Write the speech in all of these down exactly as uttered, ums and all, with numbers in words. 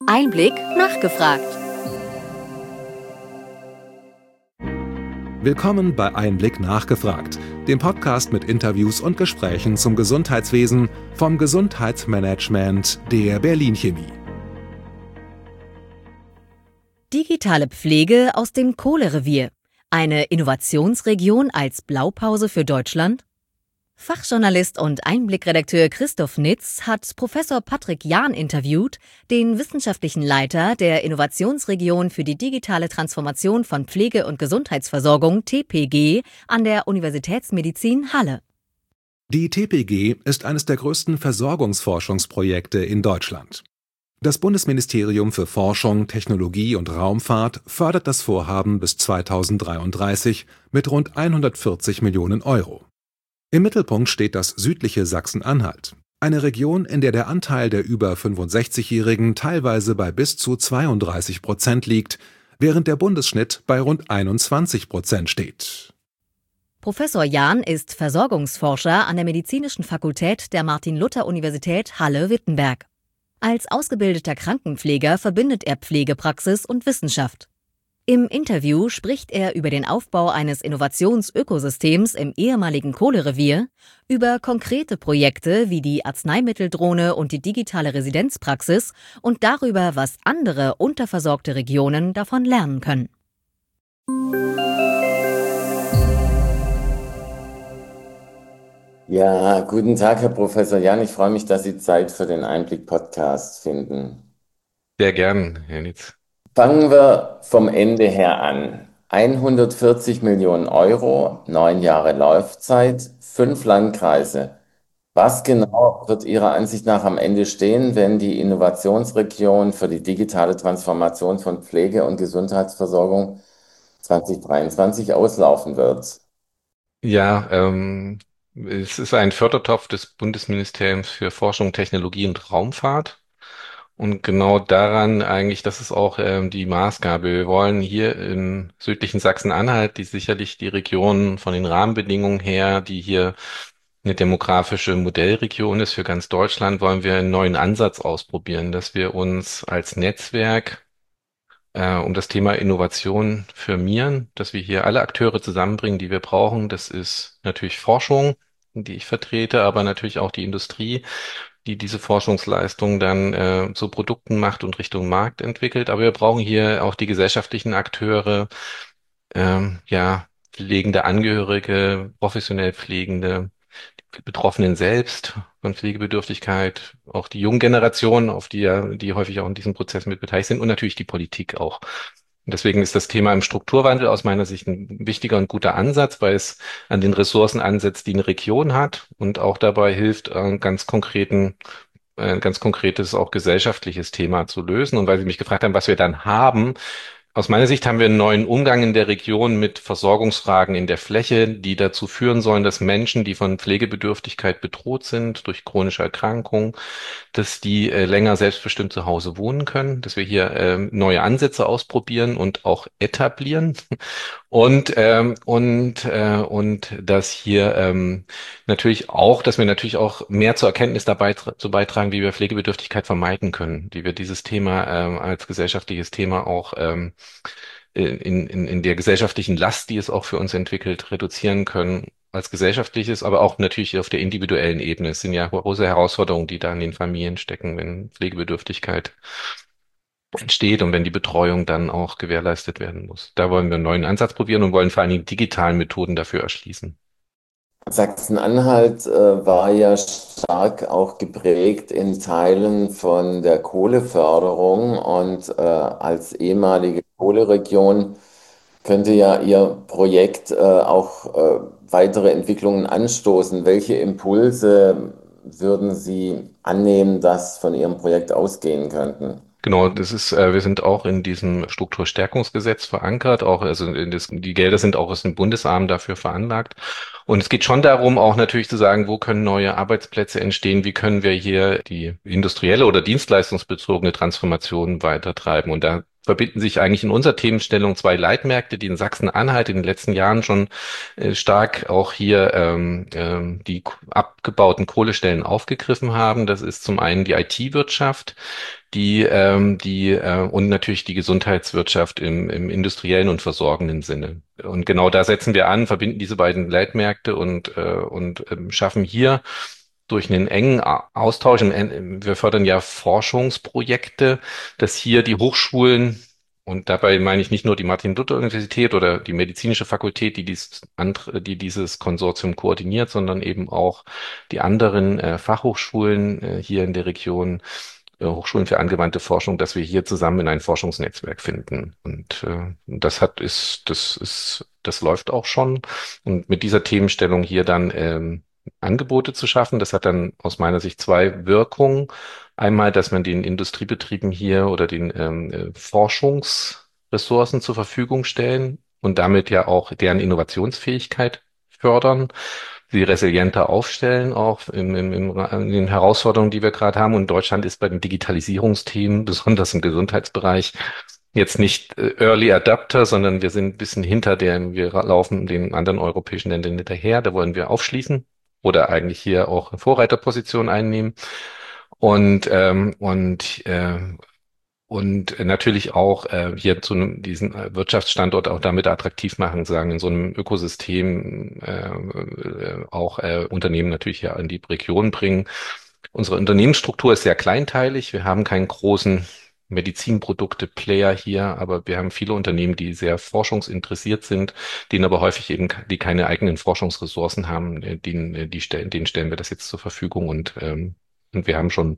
Einblick nachgefragt. Willkommen bei Einblick nachgefragt, dem Podcast mit Interviews und Gesprächen zum Gesundheitswesen vom Gesundheitsmanagement der Berlin Chemie. Digitale Pflege aus dem Kohlerevier. Eine Innovationsregion als Blaupause für Deutschland? Fachjournalist und Einblick-Redakteur Christoph Nitz hat Professor Patrick Jahn interviewt, den wissenschaftlichen Leiter der Innovationsregion für die digitale Transformation von Pflege- und Gesundheitsversorgung T P G an der Universitätsmedizin Halle. Die T P G ist eines der größten Versorgungsforschungsprojekte in Deutschland. Das Bundesministerium für Forschung, Technologie und Raumfahrt fördert das Vorhaben bis zweitausenddreiunddreißig mit rund hundertvierzig Millionen Euro. Im Mittelpunkt steht das südliche Sachsen-Anhalt, eine Region, in der der Anteil der über fünfundsechzigjährigen teilweise bei bis zu zweiunddreißig Prozent liegt, während der Bundesschnitt bei rund einundzwanzig Prozent steht. Professor Jahn ist Versorgungsforscher an der Medizinischen Fakultät der Martin-Luther-Universität Halle-Wittenberg. Als ausgebildeter Krankenpfleger verbindet er Pflegepraxis und Wissenschaft. Im Interview spricht er über den Aufbau eines Innovationsökosystems im ehemaligen Kohlerevier, über konkrete Projekte wie die Arzneimitteldrohne und die digitale Residenzpraxis und darüber, was andere unterversorgte Regionen davon lernen können. Ja, guten Tag, Herr Professor Jahn. Ich freue mich, dass Sie Zeit für den Einblick-Podcast finden. Sehr gern, Herr Nitz. Fangen wir vom Ende her an. hundertvierzig Millionen Euro, neun Jahre Laufzeit, fünf Landkreise. Was genau wird Ihrer Ansicht nach am Ende stehen, wenn die Innovationsregion für die digitale Transformation von Pflege- und Gesundheitsversorgung zwanzig dreiundzwanzig auslaufen wird? Ja, ähm, es ist ein Fördertopf des Bundesministeriums für Forschung, Technologie und Raumfahrt. Und genau daran eigentlich, das ist auch ähm, die Maßgabe. Wir wollen hier im südlichen Sachsen-Anhalt, die sicherlich die Region von den Rahmenbedingungen her, die hier eine demografische Modellregion ist für ganz Deutschland, wollen wir einen neuen Ansatz ausprobieren, dass wir uns als Netzwerk äh, um das Thema Innovation firmieren, dass wir hier alle Akteure zusammenbringen, die wir brauchen. Das ist natürlich Forschung, die ich vertrete, aber natürlich auch die Industrie, die diese Forschungsleistung dann äh, zu Produkten macht und Richtung Markt entwickelt. Aber wir brauchen hier auch die gesellschaftlichen Akteure, ähm, ja, pflegende Angehörige, professionell Pflegende, die Betroffenen selbst von Pflegebedürftigkeit, auch die jungen Generationen, auf die ja, die häufig auch in diesem Prozess mit beteiligt sind und natürlich die Politik auch. Und deswegen ist das Thema im Strukturwandel aus meiner Sicht ein wichtiger und guter Ansatz, weil es an den Ressourcen ansetzt, die eine Region hat und auch dabei hilft, einen ganz konkreten, ein ganz konkretes, auch gesellschaftliches Thema zu lösen. Und weil Sie mich gefragt haben, was wir dann haben, aus meiner Sicht haben wir einen neuen Umgang in der Region mit Versorgungsfragen in der Fläche, die dazu führen sollen, dass Menschen, die von Pflegebedürftigkeit bedroht sind durch chronische Erkrankungen, dass die äh, länger selbstbestimmt zu Hause wohnen können, dass wir hier ähm, neue Ansätze ausprobieren und auch etablieren und ähm, und äh, und dass hier ähm, natürlich auch, dass wir natürlich auch mehr zur Erkenntnis dabei zu beitragen, wie wir Pflegebedürftigkeit vermeiden können, wie wir dieses Thema ähm, als gesellschaftliches Thema auch ähm, in, in, in der gesellschaftlichen Last, die es auch für uns entwickelt, reduzieren können als gesellschaftliches, aber auch natürlich auf der individuellen Ebene. Es sind ja große Herausforderungen, die da in den Familien stecken, wenn Pflegebedürftigkeit entsteht und wenn die Betreuung dann auch gewährleistet werden muss. Da wollen wir einen neuen Ansatz probieren und wollen vor allen Dingen digitalen Methoden dafür erschließen. Sachsen-Anhalt äh, war ja stark auch geprägt in Teilen von der Kohleförderung und äh, als ehemalige Kohleregion könnte ja Ihr Projekt äh, auch äh, weitere Entwicklungen anstoßen. Welche Impulse würden Sie annehmen, dass von Ihrem Projekt ausgehen könnten? Genau, das ist, äh, wir sind auch in diesem Strukturstärkungsgesetz verankert, auch, also in das, die Gelder sind auch aus dem Bundesarm dafür veranlagt. Und es geht schon darum, auch natürlich zu sagen, wo können neue Arbeitsplätze entstehen, wie können wir hier die industrielle oder dienstleistungsbezogene Transformation weitertreiben. Und da verbinden sich eigentlich in unserer Themenstellung zwei Leitmärkte, die in Sachsen-Anhalt in den letzten Jahren schon äh, stark auch hier ähm, ähm, die k- abgebauten Kohlestellen aufgegriffen haben. Das ist zum einen die I T-Wirtschaft, die, ähm, die äh, und natürlich die Gesundheitswirtschaft im, im industriellen und versorgenden Sinne. Und genau da setzen wir an, verbinden diese beiden Leitmärkte und, äh, und ähm, schaffen hier durch einen engen A- Austausch, im En- wir fördern ja Forschungsprojekte, dass hier die Hochschulen, und dabei meine ich nicht nur die Martin-Luther-Universität oder die medizinische Fakultät, die dieses, andere, die dieses Konsortium koordiniert, sondern eben auch die anderen äh, Fachhochschulen äh, hier in der Region, äh, Hochschulen für angewandte Forschung, dass wir hier zusammen in ein Forschungsnetzwerk finden. Und äh, das hat ist, das ist, das läuft auch schon. Und mit dieser Themenstellung hier dann ähm, Angebote zu schaffen, das hat dann aus meiner Sicht zwei Wirkungen. Einmal, dass man den Industriebetrieben hier oder den ähm, äh, Forschungsressourcen zur Verfügung stellen und damit ja auch deren Innovationsfähigkeit fördern, sie resilienter aufstellen, auch im, im, im, in den Herausforderungen, die wir gerade haben. Und Deutschland ist bei den Digitalisierungsthemen, besonders im Gesundheitsbereich, jetzt nicht äh, Early Adapter, sondern wir sind ein bisschen hinter der, wir laufen den anderen europäischen Ländern hinterher. Da wollen wir aufschließen oder eigentlich hier auch eine Vorreiterposition einnehmen. Und, ähm, und äh, und natürlich auch äh, hier zu einem, diesen äh, Wirtschaftsstandort auch damit attraktiv machen, sagen, in so einem Ökosystem äh, äh, auch äh, Unternehmen natürlich hier in die Region bringen. Unsere Unternehmensstruktur ist sehr kleinteilig. Wir haben keinen großen Medizinprodukte-Player hier, aber wir haben viele Unternehmen, die sehr forschungsinteressiert sind, denen aber häufig eben, die keine eigenen Forschungsressourcen haben, äh, denen, äh, die stellen, denen stellen wir das jetzt zur Verfügung und, ähm, und wir haben schon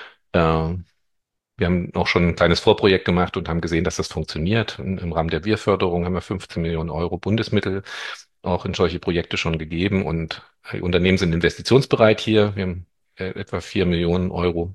äh, wir haben auch schon ein kleines Vorprojekt gemacht und haben gesehen, dass das funktioniert. Im im Rahmen der Wir-Förderung haben wir fünfzehn Millionen Euro Bundesmittel auch in solche Projekte schon gegeben und die Unternehmen sind investitionsbereit hier. Wir haben äh, etwa vier Millionen Euro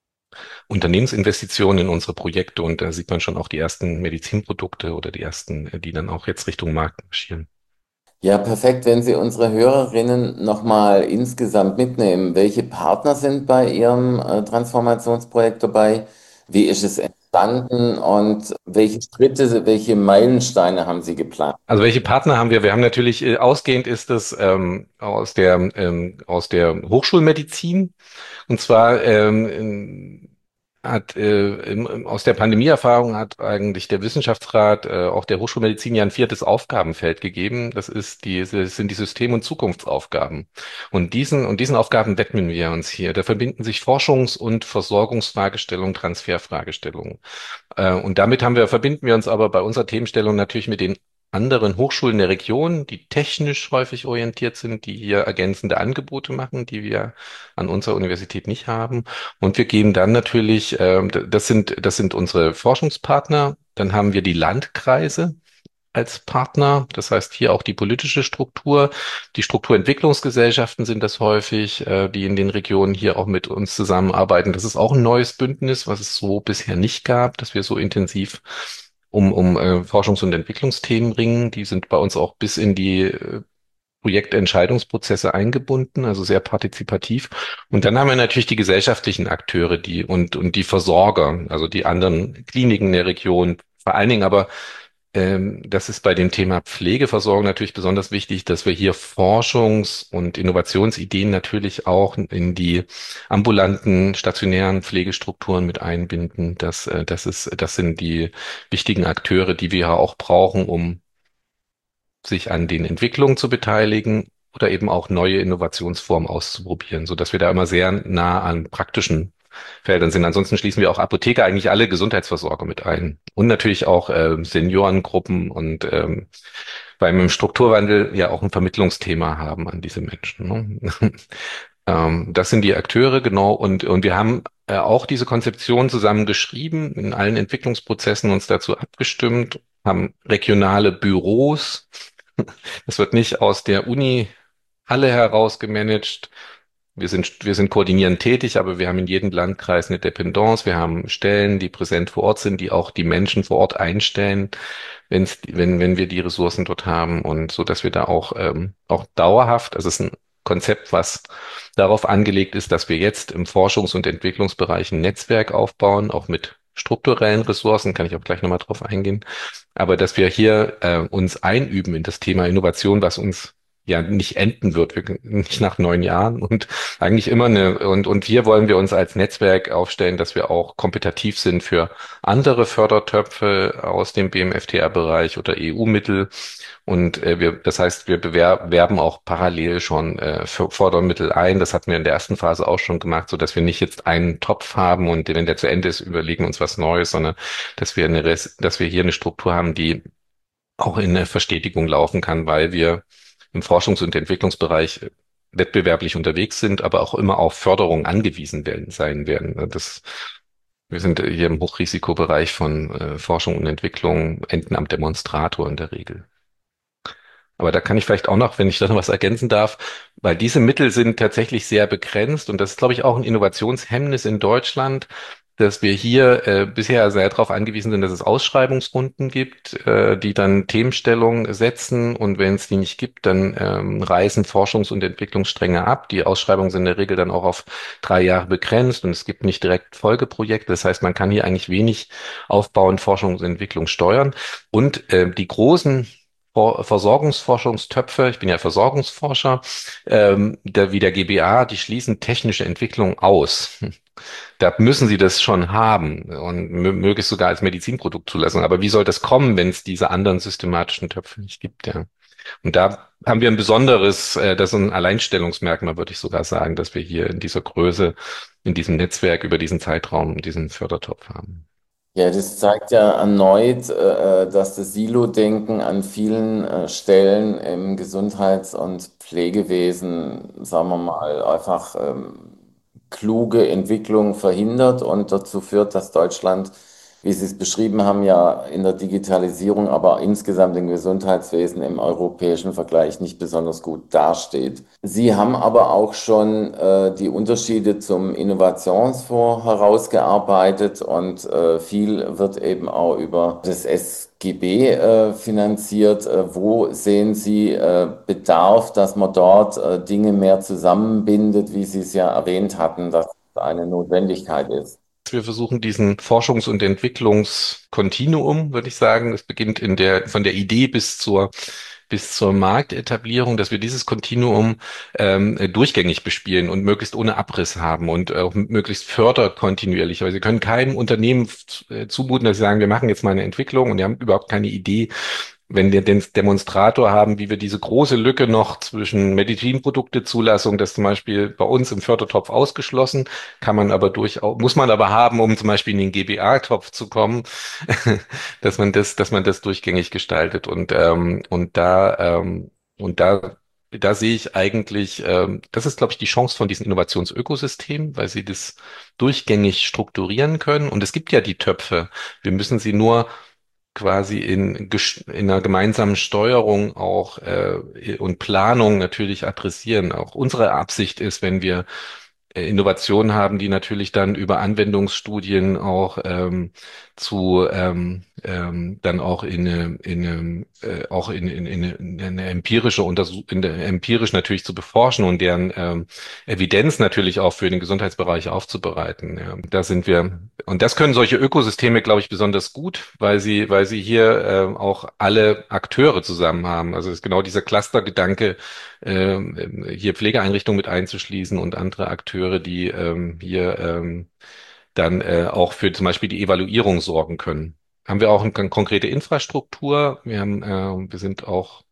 Unternehmensinvestitionen in unsere Projekte und da sieht man schon auch die ersten Medizinprodukte oder die ersten, äh, die dann auch jetzt Richtung Markt marschieren. Ja, perfekt. Wenn Sie unsere Hörerinnen nochmal insgesamt mitnehmen, welche Partner sind bei Ihrem äh, Transformationsprojekt dabei? Wie ist es entstanden und welche Schritte, welche Meilensteine haben Sie geplant? Also welche Partner haben wir? Wir haben natürlich, äh, ausgehend ist es ähm, aus der, ähm, aus der Hochschulmedizin. Und zwar ähm, hat äh, im, im- aus der Pandemieerfahrung hat eigentlich der Wissenschaftsrat äh, auch der Hochschulmedizin ja ein viertes Aufgabenfeld gegeben. Das ist die, das sind die System- und Zukunftsaufgaben. Und diesen und diesen Aufgaben widmen wir uns hier. Da verbinden sich Forschungs- und Versorgungsfragestellungen, Transferfragestellungen. Äh, und damit haben wir, verbinden wir uns aber bei unserer Themenstellung natürlich mit den anderen Hochschulen der Region, die technisch häufig orientiert sind, die hier ergänzende Angebote machen, die wir an unserer Universität nicht haben. Und wir gehen dann natürlich, ähm, d- das sind, das sind unsere Forschungspartner. Dann haben wir die Landkreise als Partner. Das heißt hier auch die politische Struktur. Die Strukturentwicklungsgesellschaften sind das häufig, äh, die in den Regionen hier auch mit uns zusammenarbeiten. Das ist auch ein neues Bündnis, was es so bisher nicht gab, dass wir so intensiv um, um äh, Forschungs- und Entwicklungsthemen ringen. Die sind bei uns auch bis in die äh, Projektentscheidungsprozesse eingebunden, also sehr partizipativ. Und dann haben wir natürlich die gesellschaftlichen Akteure, die und, und die Versorger, also die anderen Kliniken der Region, vor allen Dingen aber ähm, das ist bei dem Thema Pflegeversorgung natürlich besonders wichtig, dass wir hier Forschungs- und Innovationsideen natürlich auch in die ambulanten, stationären Pflegestrukturen mit einbinden. Das, äh, das ist, das sind die wichtigen Akteure, die wir ja auch brauchen, um sich an den Entwicklungen zu beteiligen oder eben auch neue Innovationsformen auszuprobieren, so dass wir da immer sehr nah an praktischen Feldern sind. Ansonsten schließen wir auch Apotheker, eigentlich alle Gesundheitsversorger mit ein. Und natürlich auch ähm, Seniorengruppen und ähm, weil wir im Strukturwandel ja auch ein Vermittlungsthema haben an diese Menschen. Ne? Ähm, das sind die Akteure, genau. Und, und wir haben äh, auch diese Konzeption zusammen geschrieben, in allen Entwicklungsprozessen uns dazu abgestimmt, haben regionale Büros. Das wird nicht aus der Uni Halle heraus gemanagt. Wir sind, wir sind koordinierend tätig, aber wir haben in jedem Landkreis eine Dependance. Wir haben Stellen, die präsent vor Ort sind, die auch die Menschen vor Ort einstellen, wenn's, wenn, wenn wir die Ressourcen dort haben und so, dass wir da auch, ähm, auch dauerhaft, also es ist ein Konzept, was darauf angelegt ist, dass wir jetzt im Forschungs- und Entwicklungsbereich ein Netzwerk aufbauen, auch mit strukturellen Ressourcen, kann ich auch gleich nochmal drauf eingehen, aber dass wir hier äh, uns einüben in das Thema Innovation, was uns ja nicht enden wird, wir, nicht nach neun Jahren und eigentlich immer eine, und, und hier wollen wir uns als Netzwerk aufstellen, dass wir auch kompetitiv sind für andere Fördertöpfe aus dem B M F T R-Bereich oder E U-Mittel. Und äh, wir, das heißt, wir bewerben auch parallel schon äh, für Fördermittel ein. Das hatten wir in der ersten Phase auch schon gemacht, so dass wir nicht jetzt einen Topf haben und wenn der zu Ende ist, überlegen uns was Neues, sondern dass wir eine, Res- dass wir hier eine Struktur haben, die auch in eine Verstetigung laufen kann, weil wir im Forschungs- und Entwicklungsbereich wettbewerblich unterwegs sind, aber auch immer auf Förderung angewiesen werden, sein werden. Das, wir sind hier im Hochrisikobereich von äh, Forschung und Entwicklung, enden am Demonstrator in der Regel. Aber da kann ich vielleicht auch noch, wenn ich da noch was ergänzen darf, weil diese Mittel sind tatsächlich sehr begrenzt und das ist, glaube ich, auch ein Innovationshemmnis in Deutschland, dass wir hier äh, bisher sehr darauf angewiesen sind, dass es Ausschreibungsrunden gibt, äh, die dann Themenstellungen setzen und wenn es die nicht gibt, dann ähm, reißen Forschungs- und Entwicklungsstränge ab. Die Ausschreibungen sind in der Regel dann auch auf drei Jahre begrenzt und es gibt nicht direkt Folgeprojekte. Das heißt, man kann hier eigentlich wenig aufbauend Forschung und Entwicklung steuern und äh, die großen Ver- Versorgungsforschungstöpfe, ich bin ja Versorgungsforscher, ähm, der, wie der G B A, die schließen technische Entwicklung aus. Da müssen sie das schon haben und mö- möglichst sogar als Medizinprodukt zulassen. Aber wie soll das kommen, wenn es diese anderen systematischen Töpfe nicht gibt? Ja. Und da haben wir ein besonderes, äh, das ist ein Alleinstellungsmerkmal, würde ich sogar sagen, dass wir hier in dieser Größe, in diesem Netzwerk über diesen Zeitraum diesen Fördertopf haben. Ja, das zeigt ja erneut, äh, äh, dass das Silo-Denken an vielen äh, Stellen im Gesundheits- und Pflegewesen, sagen wir mal, einfach ähm, kluge Entwicklung verhindert und dazu führt, dass Deutschland, wie Sie es beschrieben haben, ja in der Digitalisierung, aber insgesamt im Gesundheitswesen im europäischen Vergleich nicht besonders gut dasteht. Sie haben aber auch schon äh, die Unterschiede zum Innovationsfonds herausgearbeitet und äh, viel wird eben auch über das S G B äh, finanziert. Äh, wo sehen Sie äh, Bedarf, dass man dort äh, Dinge mehr zusammenbindet, wie Sie es ja erwähnt hatten, dass es eine Notwendigkeit ist? Wir versuchen diesen Forschungs- und Entwicklungskontinuum, würde ich sagen. Es beginnt in der, von der Idee bis zur, bis zur Marktetablierung, dass wir dieses Kontinuum ähm, durchgängig bespielen und möglichst ohne Abriss haben und auch möglichst förderkontinuierlich. Weil Sie können keinem Unternehmen äh, zumuten, dass sie sagen, wir machen jetzt mal eine Entwicklung und wir haben überhaupt keine Idee, wenn wir den Demonstrator haben, wie wir diese große Lücke noch zwischen Medizinprodukte-Zulassung, das zum Beispiel bei uns im Fördertopf ausgeschlossen, kann man aber durchaus, muss man aber haben, um zum Beispiel in den G B A-Topf zu kommen, dass man das, dass man das durchgängig gestaltet und ähm, und da ähm, und da da sehe ich eigentlich, ähm, das ist, glaube ich, die Chance von diesen Innovationsökosystemen, weil sie das durchgängig strukturieren können. Und es gibt ja die Töpfe. Wir müssen sie nur quasi in, ges- in einer gemeinsamen Steuerung auch äh, und Planung natürlich adressieren. Auch unsere Absicht ist, wenn wir äh, Innovationen haben, die natürlich dann über Anwendungsstudien auch ähm, zu ähm, ähm, dann auch in eine, in eine, äh, auch in, in, in eine, in eine empirische Untersuchung, in der, empirisch natürlich zu beforschen und deren ähm, Evidenz natürlich auch für den Gesundheitsbereich aufzubereiten. Ja. Da sind wir und das können solche Ökosysteme, glaube ich, besonders gut, weil sie, weil sie hier ähm, auch alle Akteure zusammen haben. Also es ist genau dieser Clustergedanke, ähm, hier Pflegeeinrichtungen mit einzuschließen und andere Akteure, die ähm, hier ähm, dann äh, auch für zum Beispiel die Evaluierung sorgen können. Haben wir auch eine konkrete Infrastruktur. Wir haben, äh, wir sind auch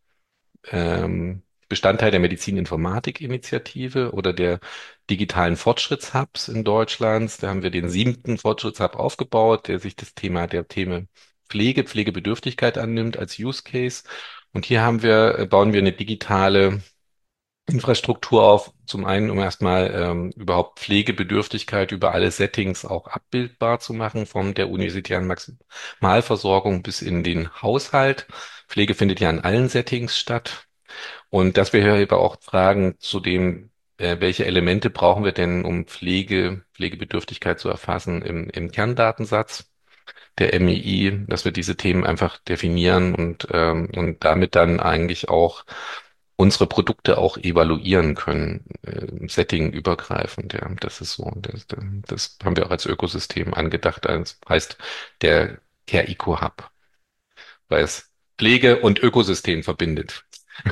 ähm, Bestandteil der Medizin-Informatik-Initiative oder der digitalen Fortschrittshubs in Deutschland. Da haben wir den siebten Fortschrittshub aufgebaut, der sich das Thema der Themen Pflege, Pflegebedürftigkeit annimmt als Use Case. Und hier haben wir, äh, bauen wir eine digitale Infrastruktur auf, zum einen, um erstmal ähm, überhaupt Pflegebedürftigkeit über alle Settings auch abbildbar zu machen, von der universitären Maximalversorgung bis in den Haushalt. Pflege findet ja in allen Settings statt. Und dass wir hier aber auch fragen zu dem, äh, welche Elemente brauchen wir denn, um Pflege, Pflegebedürftigkeit zu erfassen im, im Kerndatensatz der M I I, dass wir diese Themen einfach definieren und, ähm, und damit dann eigentlich auch unsere Produkte auch evaluieren können, äh, settingübergreifend. Ja, das ist so. Das, das haben wir auch als Ökosystem angedacht. Das heißt der Care Eco Hub, weil es Pflege und Ökosystem verbindet.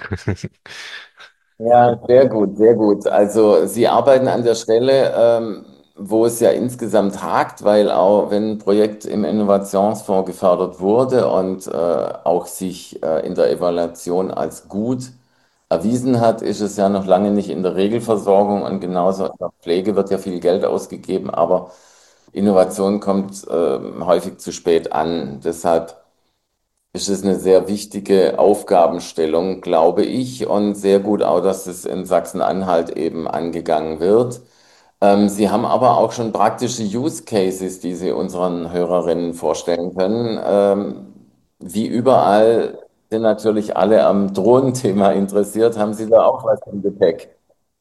Ja, sehr gut, sehr gut. Also Sie arbeiten an der Stelle, ähm, wo es ja insgesamt hakt, weil auch wenn ein Projekt im Innovationsfonds gefördert wurde und äh, auch sich äh, in der Evaluation als gut erwiesen hat, ist es ja noch lange nicht in der Regelversorgung und genauso in der Pflege wird ja viel Geld ausgegeben, aber Innovation kommt äh, häufig zu spät an. Deshalb ist es eine sehr wichtige Aufgabenstellung, glaube ich, und sehr gut auch, dass es in Sachsen-Anhalt eben angegangen wird. Ähm, Sie haben aber auch schon praktische Use Cases, die Sie unseren Hörerinnen vorstellen können. Ähm, wie überall sind natürlich alle am Drohnenthema interessiert. Haben Sie da auch was im Gepäck?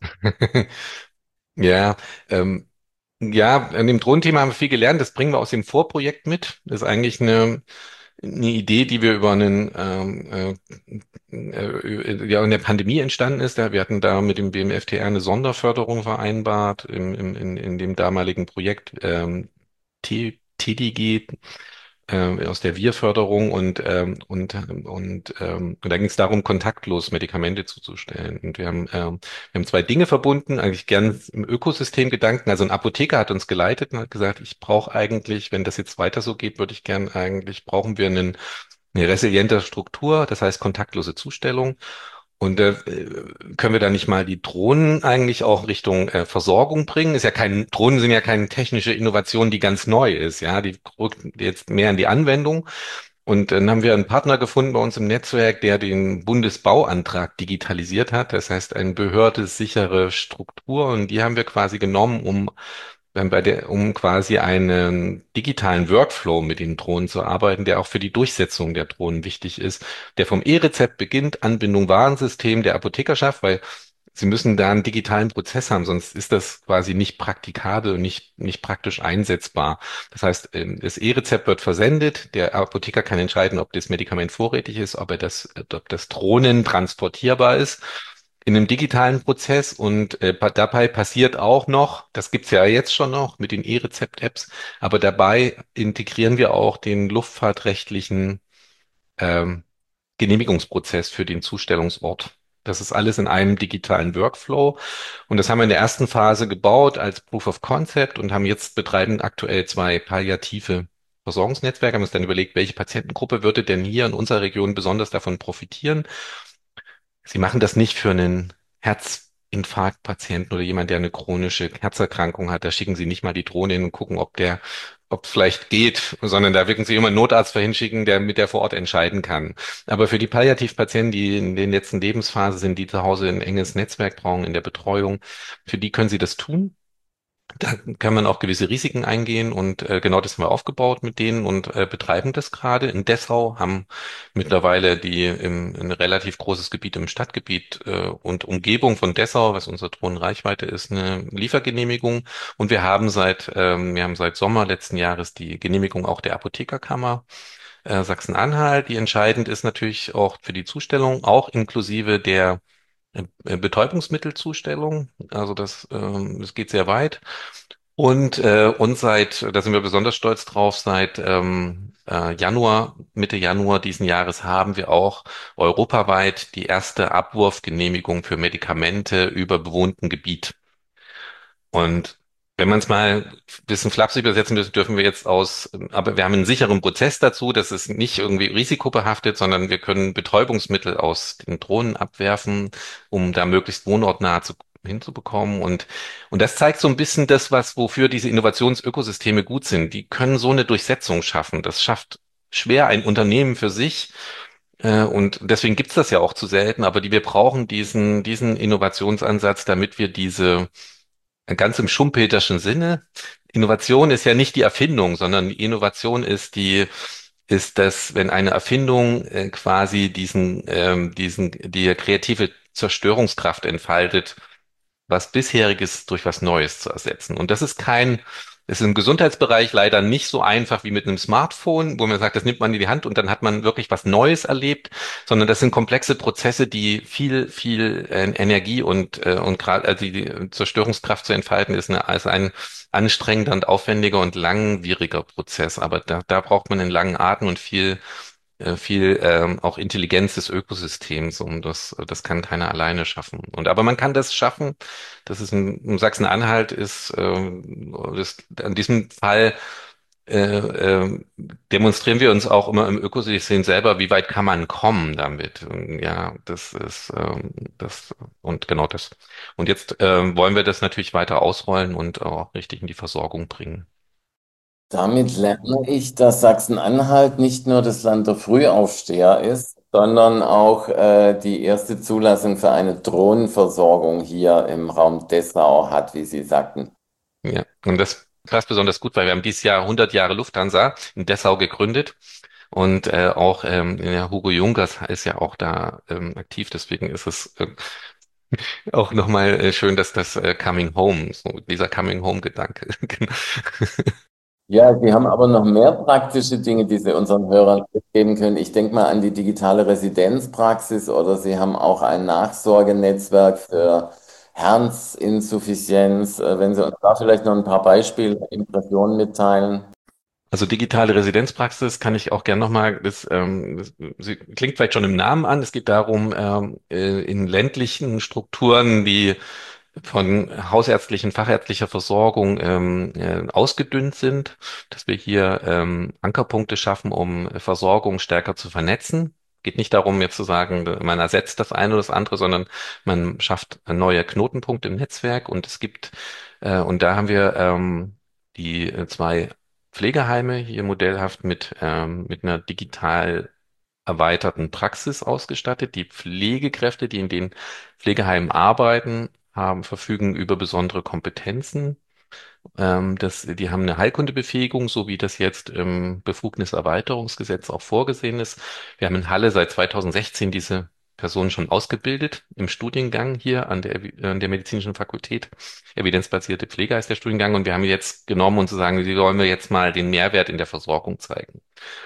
Ja, ähm, ja, an dem Drohnenthema haben wir viel gelernt. Das bringen wir aus dem Vorprojekt mit. Das ist eigentlich eine, eine Idee, die wir über einen, ähm, äh, äh, ja, in der Pandemie entstanden ist. Da, wir hatten da mit dem B M F T R eine Sonderförderung vereinbart im, im, in, in dem damaligen Projekt ähm, T, T D G, äh, aus der Wir-Förderung und, ähm, und, und, ähm, und da ging es darum, kontaktlos Medikamente zuzustellen. Und wir haben, ähm, wir haben zwei Dinge verbunden, eigentlich gern im Ökosystemgedanken. Also ein Apotheker hat uns geleitet und hat gesagt, ich brauche eigentlich, wenn das jetzt weiter so geht, würde ich gern eigentlich, brauchen wir einen, eine resiliente Struktur, das heißt kontaktlose Zustellung. Und äh, können wir da nicht mal die Drohnen eigentlich auch Richtung äh, Versorgung bringen? Ist ja kein, Drohnen sind ja keine technische Innovation, die ganz neu ist, ja, die rückt jetzt mehr in die Anwendung. Und dann haben wir einen Partner gefunden bei uns im Netzwerk, der den Bundesbauantrag digitalisiert hat. Das heißt, eine behördensichere Struktur. Und die haben wir quasi genommen, um dann bei der, um quasi einen digitalen Workflow mit den Drohnen zu arbeiten, der auch für die Durchsetzung der Drohnen wichtig ist, der vom E-Rezept beginnt, Anbindung Warensystem der Apothekerschaft, weil Sie müssen da einen digitalen Prozess haben, sonst ist das quasi nicht praktikabel und nicht, nicht praktisch einsetzbar. Das heißt, ähm, das E-Rezept wird versendet, der Apotheker kann entscheiden, ob das Medikament vorrätig ist, ob er das, ob das Drohnen transportierbar ist in einem digitalen Prozess und äh, pa- dabei passiert auch noch, das gibt's ja jetzt schon noch mit den E-Rezept-Apps, aber dabei integrieren wir auch den luftfahrtrechtlichen ähm, Genehmigungsprozess für den Zustellungsort. Das ist alles in einem digitalen Workflow. Und das haben wir in der ersten Phase gebaut als Proof of Concept und haben jetzt betreiben aktuell zwei palliative Versorgungsnetzwerke, haben uns dann überlegt, welche Patientengruppe würde denn hier in unserer Region besonders davon profitieren. Sie machen das nicht für einen Herzinfarktpatienten oder jemand, der eine chronische Herzerkrankung hat. Da schicken Sie nicht mal die Drohne hin und gucken, ob der, ob es vielleicht geht, sondern da wirken Sie immer einen Notarzt für hinschicken, der mit der vor Ort entscheiden kann. Aber für die Palliativpatienten, die in den letzten Lebensphase sind, die zu Hause ein enges Netzwerk brauchen in der Betreuung, für die können Sie das tun. Da kann man auch gewisse Risiken eingehen und äh, genau das haben wir aufgebaut mit denen und äh, betreiben das gerade. In Dessau haben mittlerweile die im, ein relativ großes Gebiet im Stadtgebiet äh, und Umgebung von Dessau, was unsere Drohnenreichweite ist, eine Liefergenehmigung. Und wir haben seit ähm, wir haben seit Sommer letzten Jahres die Genehmigung auch der Apothekerkammer äh, Sachsen-Anhalt, die entscheidend ist natürlich auch für die Zustellung, auch inklusive der äh, Betäubungsmittelzustellung. Also das, ähm, das geht sehr weit. Und, äh, und seit, da sind wir besonders stolz drauf, seit ähm, äh, Januar, Mitte Januar diesen Jahres haben wir auch europaweit die erste Abwurfgenehmigung für Medikamente über bewohnten Gebiet. Und wenn man es mal ein bisschen flapsig übersetzen müssen, dürfen wir jetzt aus, aber wir haben einen sicheren Prozess dazu, das ist nicht irgendwie risikobehaftet, sondern wir können Betäubungsmittel aus den Drohnen abwerfen, um da möglichst wohnortnah zu, hinzubekommen. Und, und das zeigt so ein bisschen das, was, wofür diese Innovationsökosysteme gut sind. Die können so eine Durchsetzung schaffen. Das schafft schwer ein Unternehmen für sich. Äh, Und deswegen gibt's das ja auch zu selten, aber die, wir brauchen diesen, diesen Innovationsansatz, damit wir diese ganz im schumpeterschen Sinne. Innovation ist ja nicht die Erfindung, sondern Innovation ist die, ist das, wenn eine Erfindung äh, quasi diesen, ähm, diesen, die kreative Zerstörungskraft entfaltet, was Bisheriges durch was Neues zu ersetzen. Und das ist kein Es ist im Gesundheitsbereich leider nicht so einfach wie mit einem Smartphone, wo man sagt, das nimmt man in die Hand und dann hat man wirklich was Neues erlebt, sondern das sind komplexe Prozesse, die viel, viel äh, Energie und, äh, und gerade also die die Zerstörungskraft zu entfalten ist eine, also ein anstrengender und aufwendiger und langwieriger Prozess. Aber da, da braucht man einen langen Atem und viel äh, viel ähm, auch Intelligenz des Ökosystems, und das, das kann keiner alleine schaffen. Und aber man kann das schaffen. Das ist in, in Sachsen-Anhalt ist ähm, das, in diesem Fall äh, äh, demonstrieren wir uns auch immer im Ökosystem selber, wie weit kann man kommen damit. Und ja, das ist ähm, das und genau das. Und jetzt ähm, wollen wir das natürlich weiter ausrollen und auch richtig in die Versorgung bringen. Damit lerne ich, dass Sachsen-Anhalt nicht nur das Land der Frühaufsteher ist, sondern auch äh, die erste Zulassung für eine Drohnenversorgung hier im Raum Dessau hat, wie Sie sagten. Ja, und das passt besonders gut, weil wir haben dieses Jahr hundert Jahre Lufthansa in Dessau gegründet und äh, auch ähm, ja, Hugo Junkers ist ja auch da ähm, aktiv, deswegen ist es äh, auch nochmal äh, schön, dass das äh, Coming Home, so dieser Coming Home Gedanke. Genau. Ja, Sie haben aber noch mehr praktische Dinge, die Sie unseren Hörern geben können. Ich denke mal an die digitale Residenzpraxis oder Sie haben auch ein Nachsorgenetzwerk für Herzinsuffizienz. Äh, Wenn Sie uns da vielleicht noch ein paar Beispiele, Impressionen mitteilen. Also digitale Residenzpraxis kann ich auch gern nochmal, das, ähm, das sie klingt vielleicht schon im Namen an. Es geht darum, ähm, äh, in ländlichen Strukturen, die von hausärztlichen, fachärztlicher Versorgung ähm, äh, ausgedünnt sind, dass wir hier ähm, Ankerpunkte schaffen, um Versorgung stärker zu vernetzen. Geht nicht darum, jetzt zu sagen, man ersetzt das eine oder das andere, sondern man schafft neue Knotenpunkte im Netzwerk. Und es gibt, äh, und da haben wir ähm, die äh, zwei Pflegeheime hier modellhaft mit, ähm, mit einer digital erweiterten Praxis ausgestattet. Die Pflegekräfte, die in den Pflegeheimen arbeiten, haben, verfügen über besondere Kompetenzen. Ähm, das, die haben eine Heilkundebefähigung, so wie das jetzt im Befugniserweiterungsgesetz auch vorgesehen ist. Wir haben in Halle seit zweitausendsechzehn diese Personen schon ausgebildet im Studiengang hier an der, an der medizinischen Fakultät. Evidenzbasierte Pflege heißt der Studiengang, und wir haben jetzt genommen und zu sagen, wie wollen wir jetzt mal den Mehrwert in der Versorgung zeigen.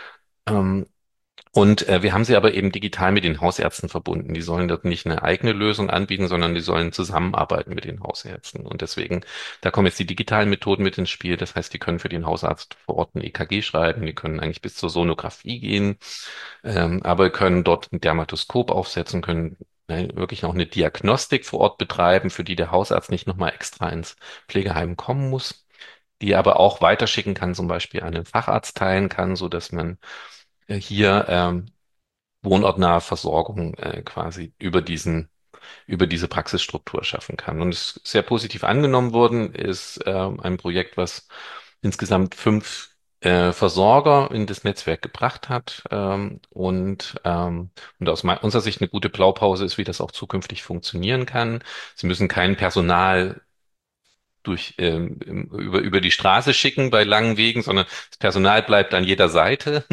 Ähm, und äh, wir haben sie aber eben digital mit den Hausärzten verbunden. Die sollen dort nicht eine eigene Lösung anbieten, sondern die sollen zusammenarbeiten mit den Hausärzten. Und deswegen, da kommen jetzt die digitalen Methoden mit ins Spiel. Das heißt, die können für den Hausarzt vor Ort ein E K G schreiben, die können eigentlich bis zur Sonographie gehen, ähm, aber können dort ein Dermatoskop aufsetzen, können äh, wirklich auch eine Diagnostik vor Ort betreiben, für die der Hausarzt nicht nochmal extra ins Pflegeheim kommen muss, die aber auch weiterschicken kann, zum Beispiel an den Facharzt teilen kann, so dass man äh, hier ähm, wohnortnahe Versorgung äh, quasi über diesen, über diese Praxisstruktur schaffen kann. Und es ist sehr positiv angenommen worden, ist ähm, ein Projekt, was insgesamt fünf äh, Versorger in das Netzwerk gebracht hat, ähm, und, ähm, und aus mei- unserer Sicht eine gute Blaupause ist, wie das auch zukünftig funktionieren kann. Sie müssen kein Personal durch ähm, über über die Straße schicken bei langen Wegen, sondern das Personal bleibt an jeder Seite.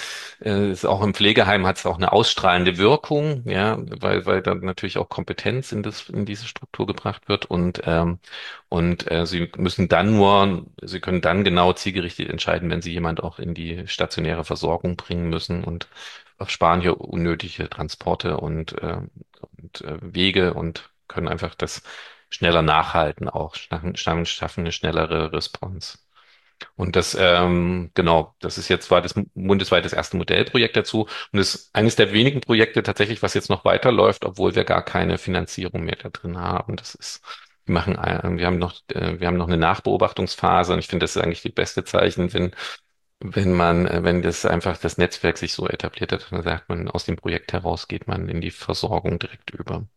Äh, ist auch im Pflegeheim hat es auch eine ausstrahlende Wirkung, ja, weil weil dann natürlich auch Kompetenz in das in diese Struktur gebracht wird, und ähm, und äh, sie müssen dann nur, sie können dann genau zielgerichtet entscheiden, wenn sie jemand auch in die stationäre Versorgung bringen müssen, und sparen hier unnötige Transporte und, äh, und äh, Wege und können einfach das schneller nachhalten, auch schaffen, schaffen schaffen eine schnellere Response. Und das, ähm, genau, das ist jetzt, war das bundesweit das erste Modellprojekt dazu, und ist eines der wenigen Projekte tatsächlich, was jetzt noch weiterläuft, obwohl wir gar keine Finanzierung mehr da drin haben. Das ist, wir machen, ein- wir haben noch, äh, wir haben noch eine Nachbeobachtungsphase, und ich finde, das ist eigentlich die beste Zeichen, wenn, wenn man, äh, wenn das einfach das Netzwerk sich so etabliert hat, dann sagt man, aus dem Projekt heraus geht man in die Versorgung direkt über.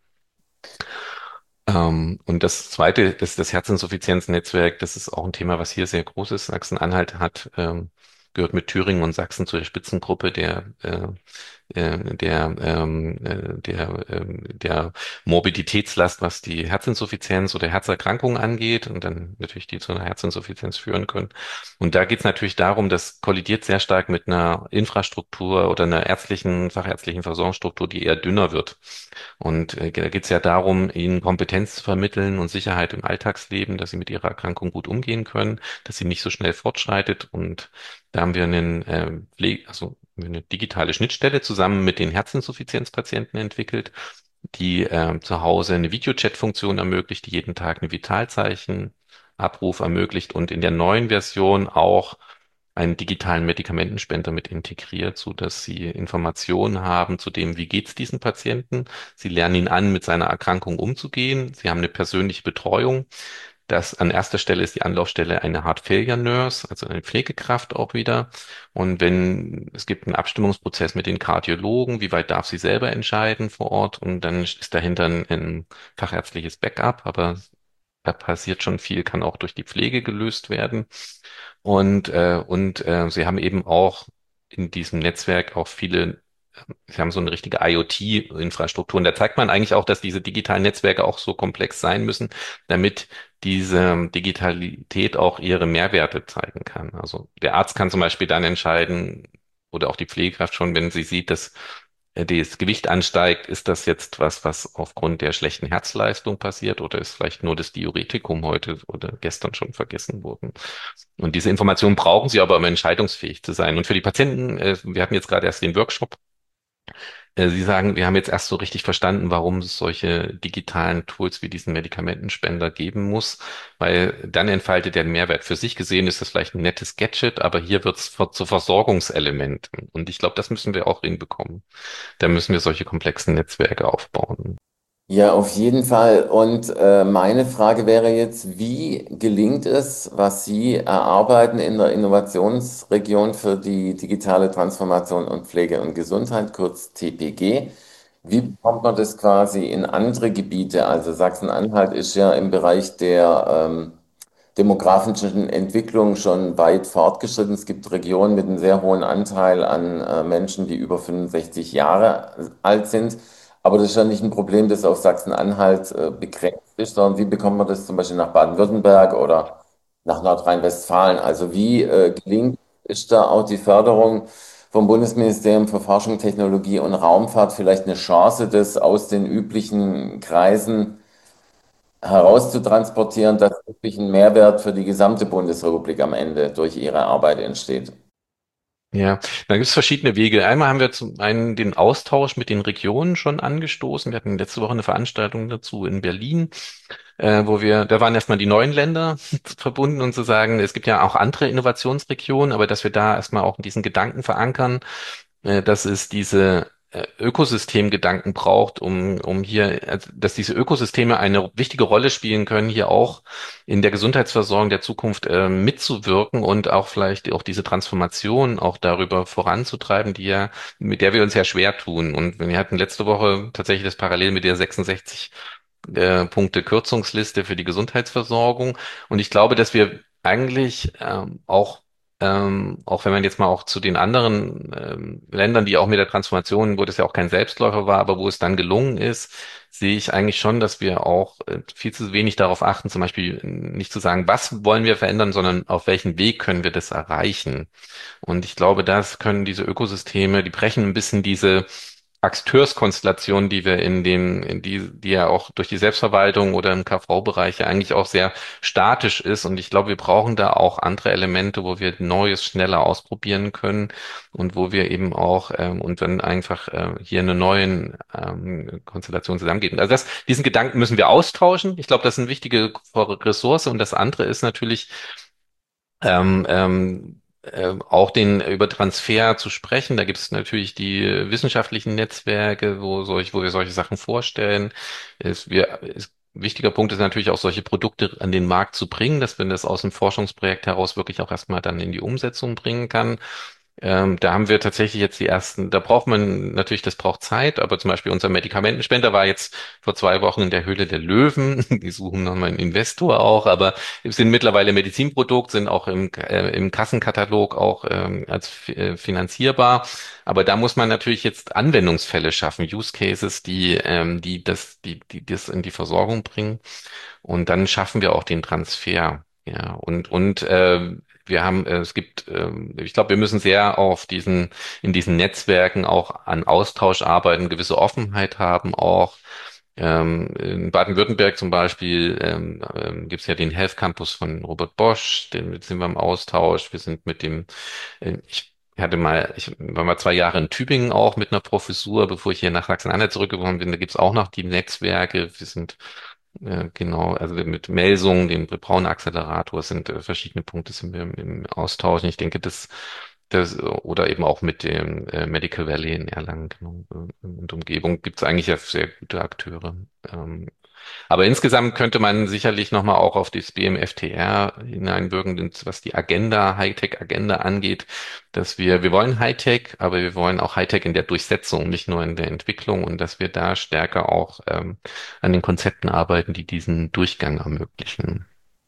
Ähm, und das zweite, das, das Herzinsuffizienznetzwerk, das ist auch ein Thema, was hier sehr groß ist. Sachsen-Anhalt hat ähm, gehört mit Thüringen und Sachsen zu der Spitzengruppe der äh, äh, der ähm, äh, der ähm, der Morbiditätslast, was die Herzinsuffizienz oder Herzerkrankungen angeht und dann natürlich die zu einer Herzinsuffizienz führen können. Und da geht es natürlich darum, das kollidiert sehr stark mit einer Infrastruktur oder einer ärztlichen, fachärztlichen Versorgungsstruktur, die eher dünner wird. Und äh, da geht es ja darum, ihnen Kompetenz zu vermitteln und Sicherheit im Alltagsleben, dass sie mit ihrer Erkrankung gut umgehen können, dass sie nicht so schnell fortschreitet. Und da haben wir einen äh, Pflege, also eine digitale Schnittstelle zusammen mit den Herzinsuffizienzpatienten entwickelt, die äh, zu Hause eine Videochat-Funktion ermöglicht, die jeden Tag eine Vitalzeichenabruf ermöglicht und in der neuen Version auch einen digitalen Medikamentenspender mit integriert, so dass Sie Informationen haben zu dem, wie geht's diesen Patienten. Sie lernen ihn an, mit seiner Erkrankung umzugehen. Sie haben eine persönliche Betreuung. Das an erster Stelle ist die Anlaufstelle eine Heart Failure Nurse, also eine Pflegekraft auch wieder. Und wenn es gibt einen Abstimmungsprozess mit den Kardiologen, wie weit darf sie selber entscheiden vor Ort? Und dann ist dahinter ein, ein fachärztliches Backup, aber da passiert schon viel, kann auch durch die Pflege gelöst werden. Und, äh, und äh, sie haben eben auch in diesem Netzwerk auch viele, sie haben so eine richtige IoT-Infrastruktur. Und da zeigt man eigentlich auch, dass diese digitalen Netzwerke auch so komplex sein müssen, damit diese Digitalität auch ihre Mehrwerte zeigen kann. Also der Arzt kann zum Beispiel dann entscheiden, oder auch die Pflegekraft schon, wenn sie sieht, dass äh, das Gewicht ansteigt, ist das jetzt was, was aufgrund der schlechten Herzleistung passiert oder ist vielleicht nur das Diuretikum heute oder gestern schon vergessen worden? Und diese Informationen brauchen sie aber, um entscheidungsfähig zu sein. Und für die Patienten, äh, wir hatten jetzt gerade erst den Workshop, äh, Sie sagen, wir haben jetzt erst so richtig verstanden, warum es solche digitalen Tools wie diesen Medikamentenspender geben muss, weil dann entfaltet der Mehrwert. Für sich gesehen ist das vielleicht ein nettes Gadget, aber hier wird es zu Versorgungselementen. Und ich glaube, das müssen wir auch hinbekommen. Da müssen wir solche komplexen Netzwerke aufbauen. Ja, auf jeden Fall. Und äh, meine Frage wäre jetzt, wie gelingt es, was Sie erarbeiten in der Innovationsregion für die digitale Transformation und Pflege und Gesundheit, kurz T P G? Wie bekommt man das quasi in andere Gebiete? Also Sachsen-Anhalt ist ja im Bereich der ähm, demografischen Entwicklung schon weit fortgeschritten. Es gibt Regionen mit einem sehr hohen Anteil an äh, Menschen, die über fünfundsechzig Jahre alt sind. Aber das ist ja nicht ein Problem, das auf Sachsen-Anhalt äh, begrenzt ist, sondern wie bekommt man das zum Beispiel nach Baden-Württemberg oder nach Nordrhein-Westfalen? Also wie äh, gelingt, ist da auch die Förderung vom Bundesministerium für Forschung, Technologie und Raumfahrt vielleicht eine Chance, das aus den üblichen Kreisen herauszutransportieren, dass wirklich ein Mehrwert für die gesamte Bundesrepublik am Ende durch Ihre Arbeit entsteht? Ja, da gibt es verschiedene Wege. Einmal haben wir zum einen den Austausch mit den Regionen schon angestoßen. Wir hatten letzte Woche eine Veranstaltung dazu in Berlin, äh, wo wir, da waren erstmal die neuen Länder verbunden und zu sagen, es gibt ja auch andere Innovationsregionen, aber dass wir da erstmal auch diesen Gedanken verankern, äh, dass es diese äh, Ökosystemgedanken braucht, um, um hier, also, dass diese Ökosysteme eine wichtige Rolle spielen können, hier auch in der Gesundheitsversorgung der Zukunft äh, mitzuwirken und auch vielleicht auch diese Transformation auch darüber voranzutreiben, die ja, mit der wir uns ja schwer tun. Und wir hatten letzte Woche tatsächlich das parallel mit der sechsundsechzig äh, Punkte Kürzungsliste für die Gesundheitsversorgung. Und ich glaube, dass wir eigentlich ähm, auch ähm, auch wenn man jetzt mal auch zu den anderen ähm, Ländern, die auch mit der Transformation, wo das ja auch kein Selbstläufer war, aber wo es dann gelungen ist, sehe ich eigentlich schon, dass wir auch äh, viel zu wenig darauf achten, zum Beispiel nicht zu sagen, was wollen wir verändern, sondern auf welchen Weg können wir das erreichen. Und ich glaube, das können diese Ökosysteme, die brechen ein bisschen diese Akteurskonstellation, die wir in dem, in die, die ja auch durch die Selbstverwaltung oder im K V-Bereich ja eigentlich auch sehr statisch ist. Und ich glaube, wir brauchen da auch andere Elemente, wo wir Neues schneller ausprobieren können und wo wir eben auch, ähm, und dann einfach äh, hier eine neuen ähm, Konstellation zusammengeht. Also das, diesen Gedanken müssen wir austauschen. Ich glaube, das ist eine wichtige Ressource. Und das andere ist natürlich, ähm, ähm, äh, auch den über Transfer zu sprechen. Da gibt es natürlich die äh, wissenschaftlichen Netzwerke, wo solch, wo wir solche Sachen vorstellen. Es, wir, es, wichtiger Punkt ist natürlich auch solche Produkte an den Markt zu bringen, dass man das aus dem Forschungsprojekt heraus wirklich auch erstmal dann in die Umsetzung bringen kann. Ähm, da haben wir tatsächlich jetzt die ersten, da braucht man natürlich, das braucht Zeit, aber zum Beispiel unser Medikamentenspender war jetzt vor zwei Wochen in der Höhle der Löwen. Die suchen nochmal einen Investor auch, aber es sind mittlerweile Medizinprodukt, sind auch im, äh, im Kassenkatalog auch ähm, als fi- äh, finanzierbar. Aber da muss man natürlich jetzt Anwendungsfälle schaffen, Use Cases, die, ähm, die das, die, die das in die Versorgung bringen. Und dann schaffen wir auch den Transfer. Ja, und, und äh, wir haben, äh, es gibt, ähm, ich glaube, wir müssen sehr auf diesen, in diesen Netzwerken auch an Austausch arbeiten, gewisse Offenheit haben auch. Ähm, in Baden-Württemberg zum Beispiel ähm, ähm, gibt es ja den Health Campus von Robert Bosch, den mit sind wir im Austausch. Wir sind mit dem, äh, ich hatte mal, ich war mal zwei Jahre in Tübingen auch mit einer Professur, bevor ich hier nach Sachsen-Anhalt zurückgekommen bin. Da gibt's auch noch die Netzwerke. Wir sind äh, genau, also mit Melsungen, dem Braun-Accelerator sind äh, verschiedene Punkte sind wir im, im Austausch. Und ich denke, das, das, oder eben auch mit dem äh, Medical Valley in Erlangen genau, äh, und Umgebung gibt es eigentlich ja sehr gute Akteure. Ähm, aber insgesamt könnte man sicherlich nochmal auch auf das B M F T R hineinwirken, denn was die Agenda, Hightech-Agenda angeht, dass wir, wir wollen Hightech, aber wir wollen auch Hightech in der Durchsetzung, nicht nur in der Entwicklung und dass wir da stärker auch ähm, an den Konzepten arbeiten, die diesen Durchgang ermöglichen.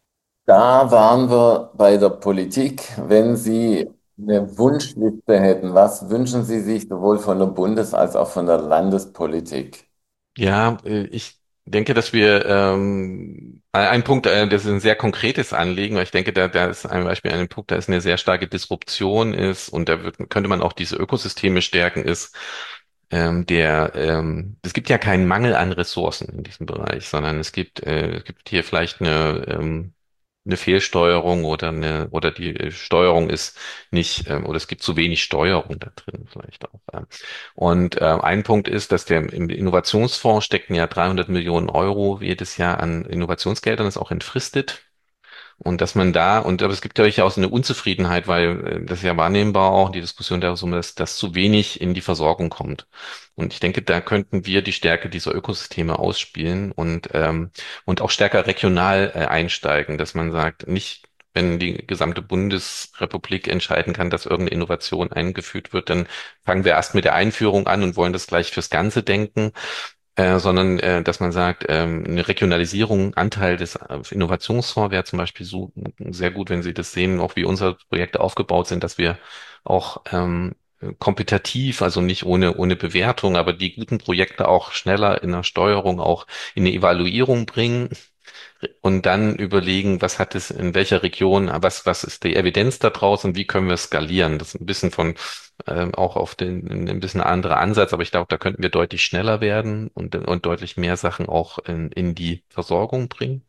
Da waren wir bei der Politik. Wenn Sie eine Wunschliste hätten, was wünschen Sie sich sowohl von der Bundes- als auch von der Landespolitik? Ja, äh, ich denke, dass wir ähm, ein ein Punkt, äh, das ist ein sehr konkretes Anliegen, weil ich denke, da, da ist ein Beispiel ein Punkt, da ist eine sehr starke Disruption ist und da wird, könnte man auch diese Ökosysteme stärken, ist ähm, der, ähm, es gibt ja keinen Mangel an Ressourcen in diesem Bereich, sondern es gibt, äh, es gibt hier vielleicht eine, ähm, eine Fehlsteuerung oder eine, oder die äh, Steuerung ist nicht, ähm, oder es gibt zu wenig Steuerung da drin vielleicht auch. Ähm. Und äh, ein Punkt ist, dass der im Innovationsfonds stecken ja dreihundert Millionen Euro jedes Jahr an Innovationsgeldern, ist auch entfristet. Und dass man da, und aber es gibt ja durchaus eine Unzufriedenheit, weil äh, das ist ja wahrnehmbar auch, die Diskussion darum, dass, dass zu wenig in die Versorgung kommt. Und ich denke, da könnten wir die Stärke dieser Ökosysteme ausspielen und, ähm, und auch stärker regional äh, einsteigen, dass man sagt, nicht, wenn die gesamte Bundesrepublik entscheiden kann, dass irgendeine Innovation eingeführt wird, dann fangen wir erst mit der Einführung an und wollen das gleich fürs Ganze denken, äh, sondern äh, dass man sagt, ähm, eine Regionalisierung, Anteil des äh, Innovationsfonds wäre zum Beispiel so sehr gut, wenn Sie das sehen, auch wie unsere Projekte aufgebaut sind, dass wir auch ähm, kompetitiv, also nicht ohne ohne Bewertung, aber die guten Projekte auch schneller in der Steuerung, auch in eine Evaluierung bringen und dann überlegen, was hat es in welcher Region, was, was ist die Evidenz da draußen, wie können wir skalieren? Das ist ein bisschen von, ähm, auch auf den, ein bisschen anderer Ansatz, aber ich glaube, da könnten wir deutlich schneller werden und, und deutlich mehr Sachen auch in, in die Versorgung bringen.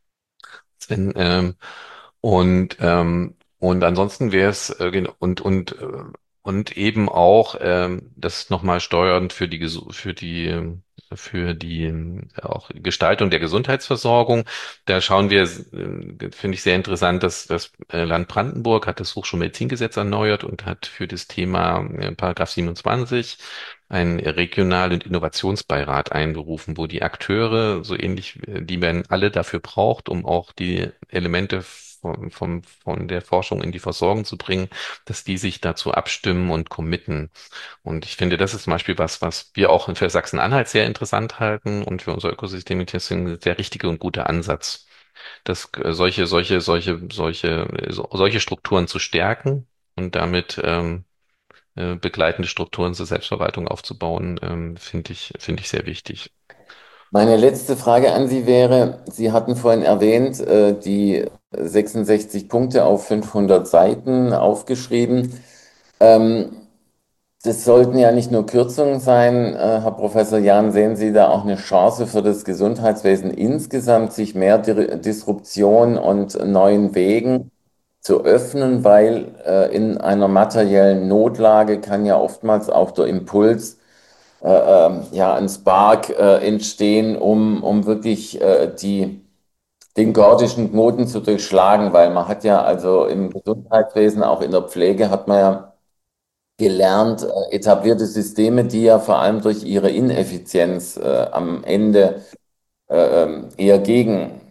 Sven, ähm, und, ähm, und ansonsten wäre es, äh, genau, und, und, äh, und eben auch, ähm, das nochmal steuernd für die, Gesu- für die, ähm, für die ähm, auch Gestaltung der Gesundheitsversorgung. Da schauen wir, äh, finde ich sehr interessant, dass das äh, Land Brandenburg hat das Hochschulmedizingesetz erneuert und hat für das Thema äh, Paragraph siebenundzwanzig einen Regional- und Innovationsbeirat einberufen, wo die Akteure, so ähnlich, äh, die man alle dafür braucht, um auch die Elemente von, von, von der Forschung in die Versorgung zu bringen, dass die sich dazu abstimmen und committen. Und ich finde, das ist zum Beispiel was, was wir auch für Sachsen-Anhalt sehr interessant halten und für unser Ökosystem ein sehr richtiger und guter Ansatz, dass äh, solche, solche, solche, solche, so, solche Strukturen zu stärken und damit ähm, äh, begleitende Strukturen zur Selbstverwaltung aufzubauen, ähm, finde ich, finde ich sehr wichtig. Meine letzte Frage an Sie wäre, Sie hatten vorhin erwähnt, äh, die sechsundsechzig Punkte auf fünfhundert Seiten aufgeschrieben. Ähm, Das sollten ja nicht nur Kürzungen sein, äh, Herr Professor Jahn, sehen Sie da auch eine Chance für das Gesundheitswesen insgesamt, sich mehr Dir- Disruption und neuen Wegen zu öffnen, weil äh, in einer materiellen Notlage kann ja oftmals auch der Impuls, äh, ähm, ja, ein Spark äh, entstehen, um, um wirklich äh, die, den gordischen Knoten zu durchschlagen, weil man hat ja also im Gesundheitswesen, auch in der Pflege, hat man ja gelernt, äh, etablierte Systeme, die ja vor allem durch ihre Ineffizienz äh, am Ende äh, ähm, eher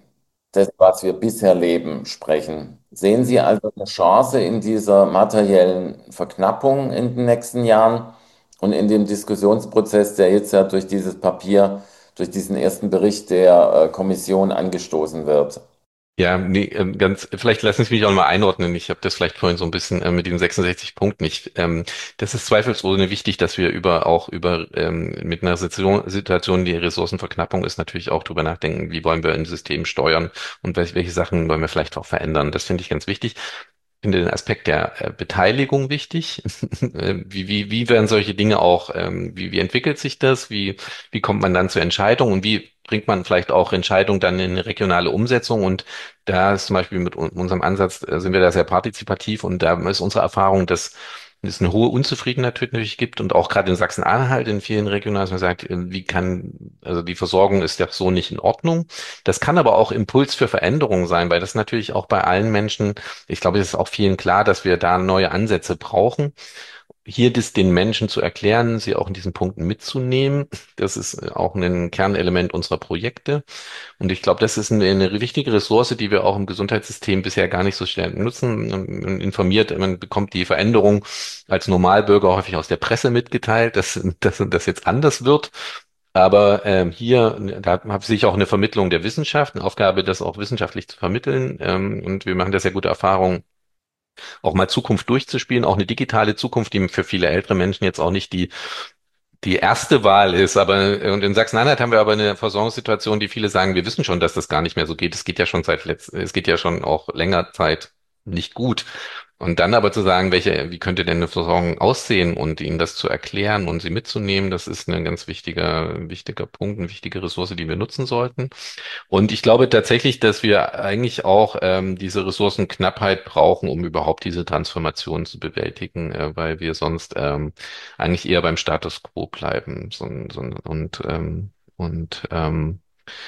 das, was wir bisher leben, sprechen. Sehen Sie also eine Chance in dieser materiellen Verknappung in den nächsten Jahren und in dem Diskussionsprozess, der jetzt ja durch dieses Papier, durch diesen ersten Bericht der äh, Kommission angestoßen wird? Ja, nee, ähm, ganz, vielleicht lassen Sie mich auch mal einordnen. Ich habe das vielleicht vorhin so ein bisschen äh, mit den sechsundsechzig Punkten. Ich, ähm, das ist zweifelsohne wichtig, dass wir über auch über ähm, mit einer Situation, Situation, die Ressourcenverknappung ist, natürlich auch drüber nachdenken, wie wollen wir ein System steuern und welche, welche Sachen wollen wir vielleicht auch verändern. Das finde ich ganz wichtig. Ich finde den Aspekt der äh, Beteiligung wichtig. Äh, Wie, wie, wie werden solche Dinge auch, ähm, wie, wie entwickelt sich das? Wie, wie kommt man dann zur Entscheidung und wie bringt man vielleicht auch Entscheidungen dann in eine regionale Umsetzung? Und da ist zum Beispiel mit un- unserem Ansatz, äh, sind wir da sehr partizipativ und da ist unsere Erfahrung, dass es eine hohe Unzufriedenheit natürlich gibt und auch gerade in Sachsen-Anhalt in vielen Regionen, dass man sagt, äh, wie kann, also die Versorgung ist ja so nicht in Ordnung. Das kann aber auch Impuls für Veränderungen sein, weil das natürlich auch bei allen Menschen, ich glaube, es ist auch vielen klar, dass wir da neue Ansätze brauchen. Hier das den Menschen zu erklären, sie auch in diesen Punkten mitzunehmen, das ist auch ein Kernelement unserer Projekte. Und ich glaube, das ist eine, eine wichtige Ressource, die wir auch im Gesundheitssystem bisher gar nicht so schnell nutzen. Man informiert, man bekommt die Veränderung als Normalbürger häufig aus der Presse mitgeteilt, dass, dass das jetzt anders wird. Aber ähm, hier, da habe ich auch eine Vermittlung der Wissenschaft, eine Aufgabe, das auch wissenschaftlich zu vermitteln. Ähm, und wir machen da sehr gute Erfahrungen, auch mal Zukunft durchzuspielen, auch eine digitale Zukunft, die für viele ältere Menschen jetzt auch nicht die die erste Wahl ist. Aber und in Sachsen-Anhalt haben wir aber eine Versorgungssituation, die viele sagen, wir wissen schon, dass das gar nicht mehr so geht. Es geht ja schon seit letzt, es geht ja schon auch länger Zeit nicht gut. Und dann aber zu sagen, welche, wie könnte denn eine Versorgung aussehen und ihnen das zu erklären und sie mitzunehmen, das ist ein ganz wichtiger, wichtiger Punkt, eine wichtige Ressource, die wir nutzen sollten. Und ich glaube tatsächlich, dass wir eigentlich auch ähm, diese Ressourcenknappheit brauchen, um überhaupt diese Transformation zu bewältigen, äh, weil wir sonst ähm, eigentlich eher beim Status quo bleiben. So, so, und ähm, und ähm,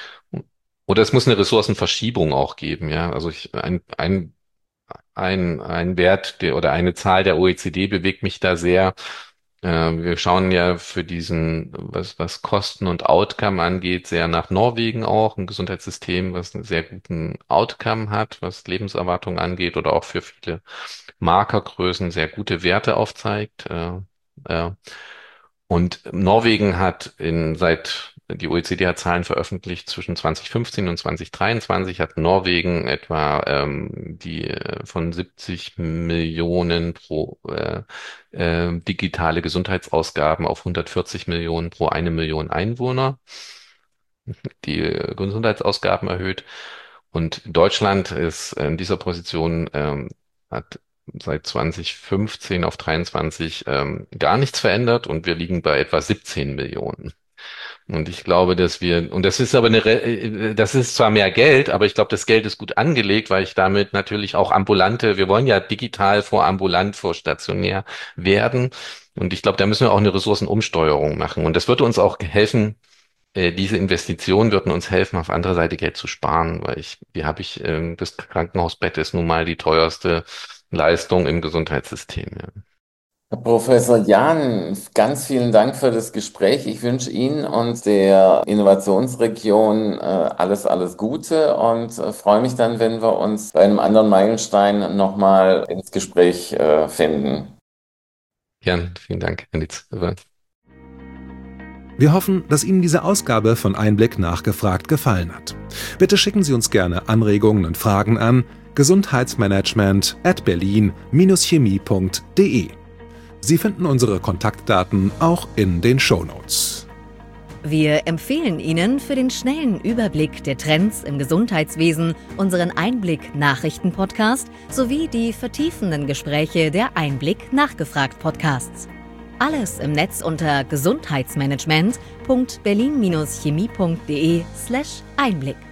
oder es muss eine Ressourcenverschiebung auch geben, ja. Also ich, ein, ein ein, ein Wert der, oder eine Zahl der O E C D bewegt mich da sehr. Äh, wir schauen ja für diesen, was, was Kosten und Outcome angeht, sehr nach Norwegen auch, ein Gesundheitssystem, was einen sehr guten Outcome hat, was Lebenserwartung angeht oder auch für viele Markergrößen sehr gute Werte aufzeigt. Äh, äh, und Norwegen hat in, seit, die O E C D hat Zahlen veröffentlicht, zwischen zwanzig fünfzehn und zwanzig dreiundzwanzig hat Norwegen etwa ähm, die äh, von siebzig Millionen pro äh, äh, digitale Gesundheitsausgaben auf hundertvierzig Millionen pro eine Million Einwohner, die äh, Gesundheitsausgaben erhöht. Und Deutschland ist in dieser Position, ähm, hat seit zwanzig fünfzehn auf dreiundzwanzig ähm, gar nichts verändert und wir liegen bei etwa siebzehn Millionen. Und ich glaube, dass wir, und das ist aber eine, Re- äh, das ist zwar mehr Geld, aber ich glaube, das Geld ist gut angelegt, weil ich damit natürlich auch ambulante, wir wollen ja digital vor ambulant, vor stationär werden. Und ich glaube, da müssen wir auch eine Ressourcenumsteuerung machen. Und das wird uns auch helfen, äh, diese Investitionen würden uns helfen, auf anderer Seite Geld zu sparen, weil ich, wie habe ich, ähm, das Krankenhausbett ist nun mal die teuerste Leistung im Gesundheitssystem. Ja. Herr Professor Jahn, ganz vielen Dank für das Gespräch. Ich wünsche Ihnen und der Innovationsregion äh, alles, alles Gute und äh, freue mich dann, wenn wir uns bei einem anderen Meilenstein nochmal ins Gespräch äh, finden. Jan, vielen Dank, Herr Litz. Wir hoffen, dass Ihnen diese Ausgabe von Einblick nachgefragt gefallen hat. Bitte schicken Sie uns gerne Anregungen und Fragen an gesundheitsmanagement at berlin chemie punkt de. Sie finden unsere Kontaktdaten auch in den Shownotes. Wir empfehlen Ihnen für den schnellen Überblick der Trends im Gesundheitswesen unseren Einblick-Nachrichten-Podcast sowie die vertiefenden Gespräche der Einblick-Nachgefragt-Podcasts. Alles im Netz unter gesundheitsmanagement punkt berlin chemie punkt de slash Einblick.